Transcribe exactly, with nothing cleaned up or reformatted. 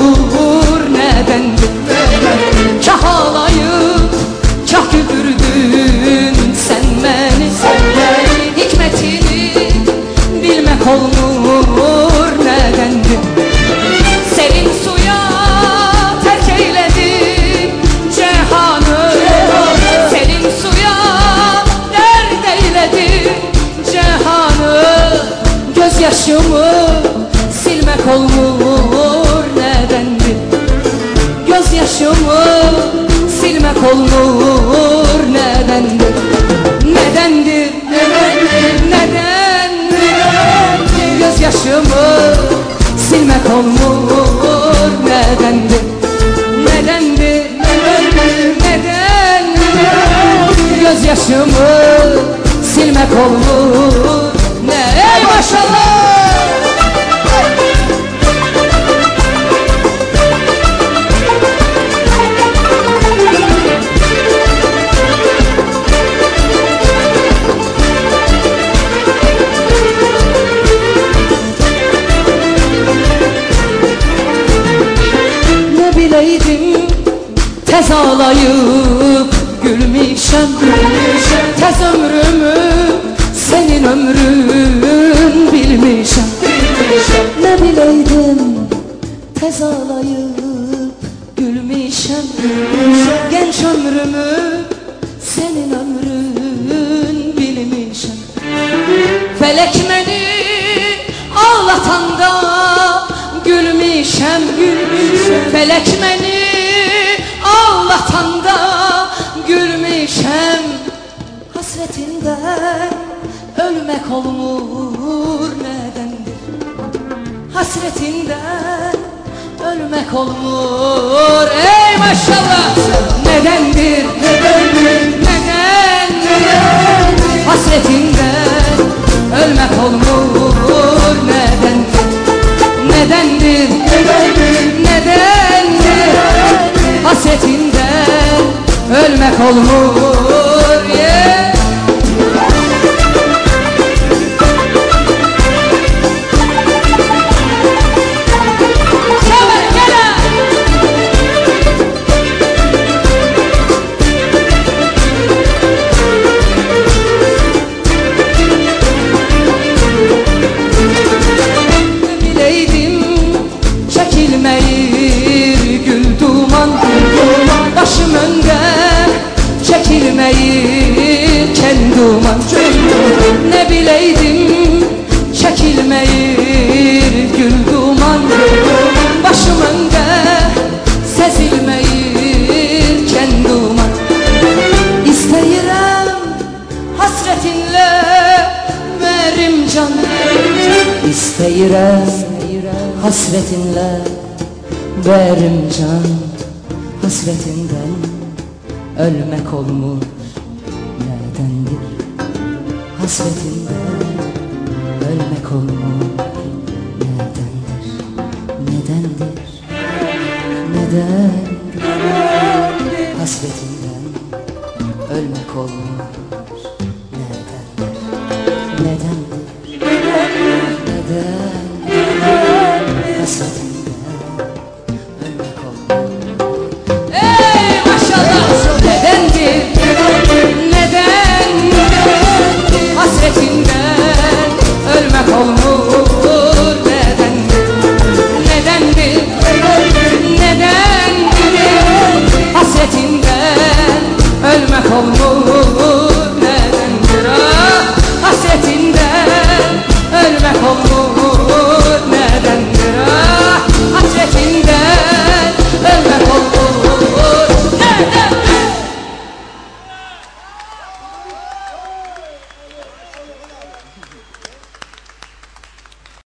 olmur nedendir? Kah ağlayıp kah güldürdün sen beni, hikmetini bilmek olmur nedendir? Serin suya terk eyledin cehanı, serin suya dert eyledin cehanı. Gözyaşımı silmek olmur nedendir? Gözyaşımı silmek olmur nedendir? Nedendir? Nedendir? Nedendir? Gözyaşımı silmek olmur nedendir? Nedendir? Nedendir? Gözyaşımı silmek olmur ne? Ey maşallah! Bileydim tez ağlayıp gülmüşem, tez ömrümü senin ömrün bilmişem. Ne bileydim tez ağlayıp gülmüşem, genç ömrümü senin ömrün bilmişem. Felek beni ağlatanda gülmüşem, gülmüşem. Felek beni ağlatanda gülmüşem. Hasretinden ölmek olmur nedendir? Hasretinden ölmek olmur ey maşallah. Nedendir? Nedendir? Nedendir? Hasretinden ölmek olmur nedendir? Nedendir? Nedendir? Nedendir? Hasretinden ölmek olmur yeah. Çekilmeyir gül duman, başım önde çekilmeyir kel duman. Ne bileydim çekilmeyir gül duman, başım önde sezilmeyir kel duman. İsteyirem hasretinle verim can, İsteyirem hasretinle verim can. Hasretinden ölmek olmur nedendir? Hasretinden ölmek olmur nedendir? Nedendir? Nedendir? Hasretinden ölmek olmur nedendir? Nedendir? Nedendir? Hasret